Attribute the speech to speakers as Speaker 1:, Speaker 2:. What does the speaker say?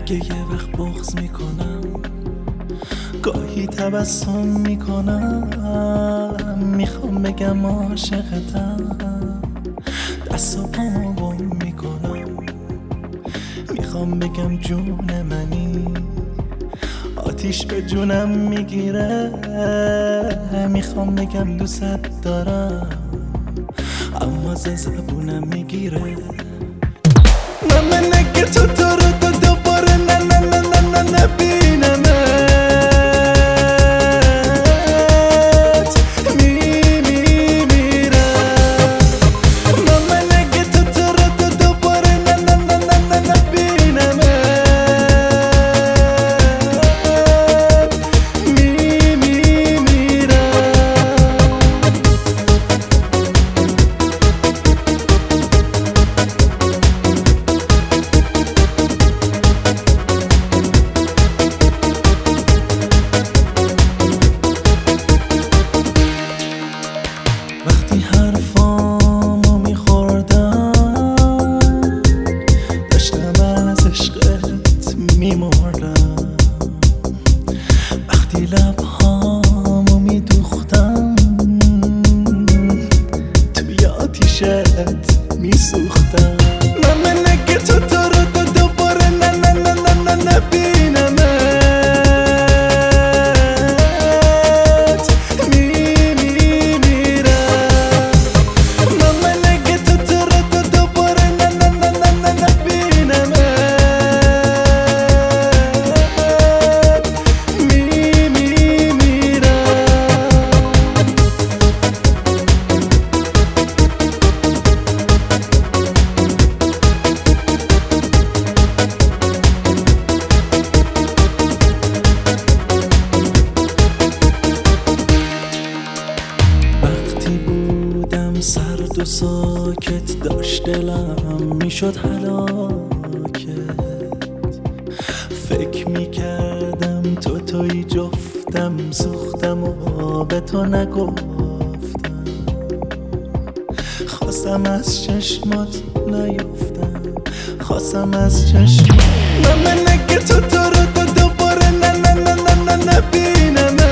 Speaker 1: اگه یه وقت بغض میکنم، گاهی تبسم میکنم، میخوام بگم عاشقتم، دست و پامو گم میکنم، میخوام بگم جون منی، آتیش به جونم میگیره، میخوام بگم دوست دارم اما ز زبونم میگیره. من اگه تو رو دوباره نه نه نه نه نه نبینمت میمیرم. من اگه تو رو دوباره نه نه نه نه نه نبینمت میمیرم. وقتی حرفامو میخوردم داشتم از عشقت میمردم، وقتی لبهامو میدوختم توی آتیشت میسوختم. من اگه تو رو دوباره نه نه نه نه نه نبینمت سرد و ساکت داشت دلم میشد هلاکت، فکر میکردم توی جفتم، سوختم و به تو نگفتم، خواستم از چشمات نیفتم، خواستم از چشمات. من اگه تو رو دوباره نه نه نه نه نه نبینم